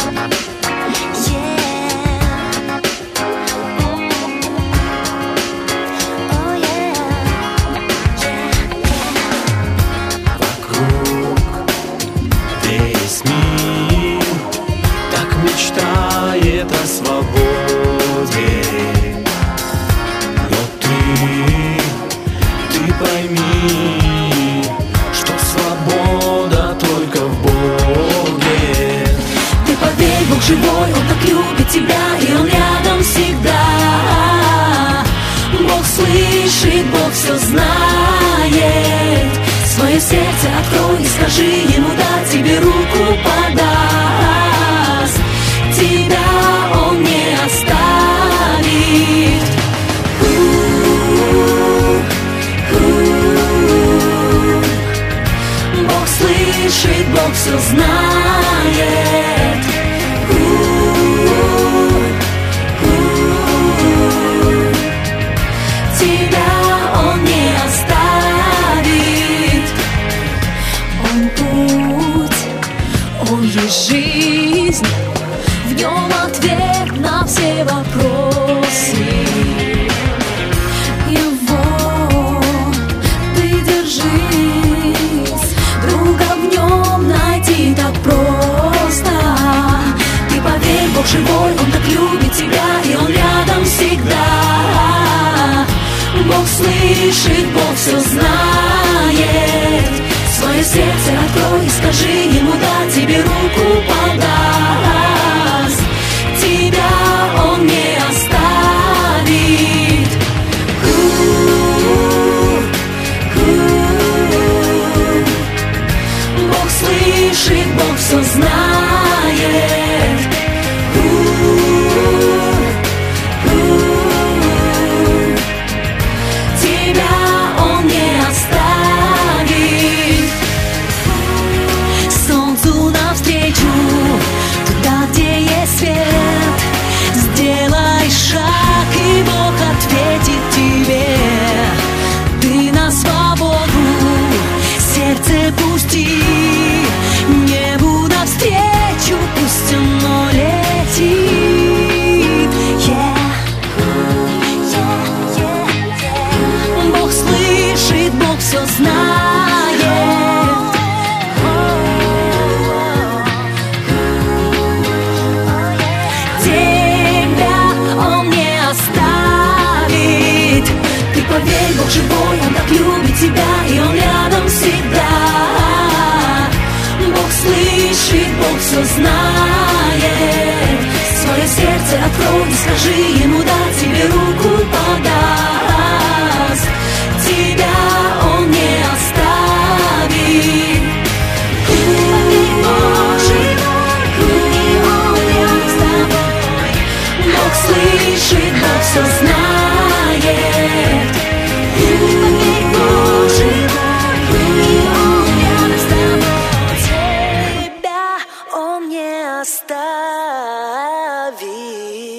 Мечтает о свободе, но ты пойми, что свобода только в Боге. Ты поверь, Бог живой, Он так любит тебя, и Он рядом всегда. Бог слышит, Бог все знает. Свое сердце открой и скажи Ему да, тебе руку подаст. Тебя Он не оставит. Бог слышит, Бог все знает. Тебя Он не оставит. Он путь, Он есть жизнь. В нем ответ на все вопросы. Его ты держись, друга в нем найти так просто. Ты поверь, Бог живой, Он так любит тебя, и Он рядом всегда. Бог слышит, Бог все знает. Свое сердце открой и скажи Ему да, тебе руку подаст. Тебя Он не оставит. Бог слышит, Бог все знает. Тебя Он не оставит. Солнцу навстречу, туда, где есть свет. Сделай шаг, и Бог ответит тебе. Ты на свободу сердце пусти. Небу навстречу пусть оно летит. Бог слышит, Бог все знает. Тебя Он не оставит. Ты поверь, Бог живой, Он так любит тебя, и Он рядом всегда. Бог слышит, Бог все знает. Свое сердце открой и скажи Ему да, тебе руку подаст. Тебя Он не оставит. Бог слышит, Бог все знает. Тебя Он не оставит.